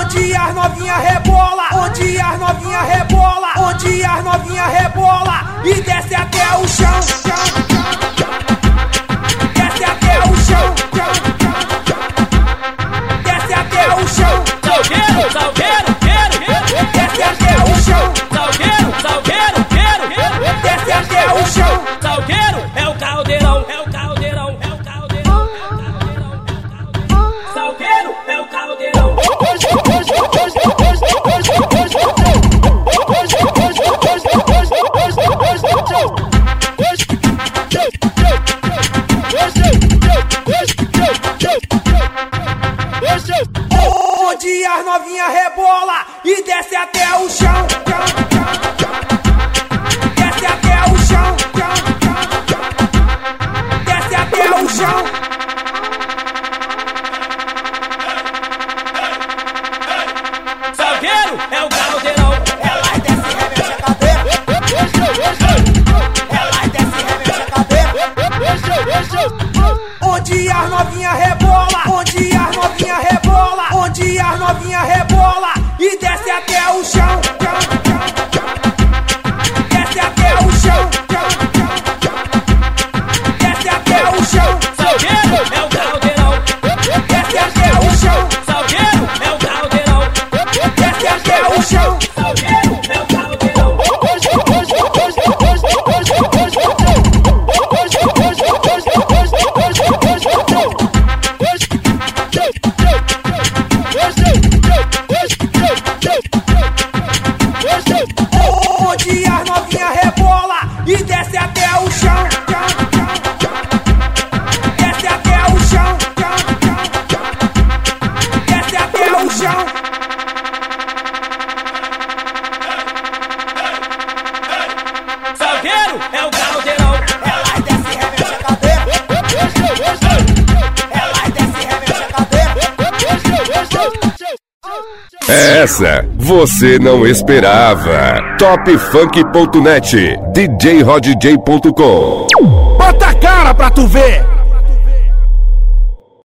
onde as novinha rebola, onde as novinha rebola, onde as novinha rebola e desce até o chão, desce até o chão, desce até o chão. Salgueiro, salgueiro, desce até o chão. salgueiro, salgueiro, Desce até o chão. salgueiro é o caldeirão, é o caldeirão, é o caldeirão, salgueiro é o caldeirão. Onde as novinha rebola e desce até o chão, desce até o chão, desce até o chão. Salgueiro é o caldeirão. Elas desce e remexe a cadeira, elas desce e remexe a cadeira. Onde as novinha rebola, onde as novinha rebola, onde as novinha rebola e desce até o chão, desce até o chão, desce até o chão. Salgueiro é o caldeirão. Desce até o chão, Salgueiro é o caldeirão. desce até o chão. Salgueiro é o caldeirão. Onde as novinha rebola e desce até o chão, desce até o chão, desce até o chão. Salgueiro é o caldeirão. Elas desce e remexe a cadeira, elas desce e remexe a cadeira. Essa você não esperava. Topfunk.net, djrodj.com. Bota a cara pra tu ver!